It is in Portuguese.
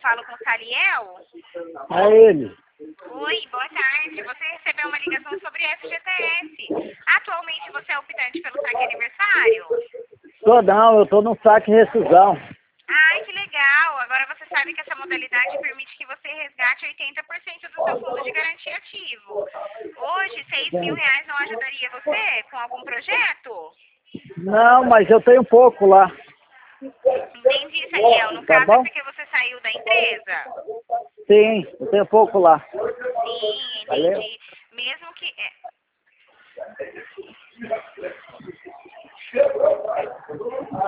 falo com o Saliel? É ele. Oi, boa tarde. Você recebeu uma ligação sobre FGTS. Atualmente você é optante pelo saque aniversário? Não, eu tô no saque rescisão. Ai, que legal. Agora você sabe que essa modalidade permite que você resgate 80% do seu fundo de garantia ativo. Hoje, R$ 6.000 não ajudaria você com algum projeto? Não, mas eu tenho pouco lá. Entendi, Saliel. No Tá caso é bom? porque você saiu da empresa? Sim, eu tenho pouco lá. Sim, Valeu? entendi.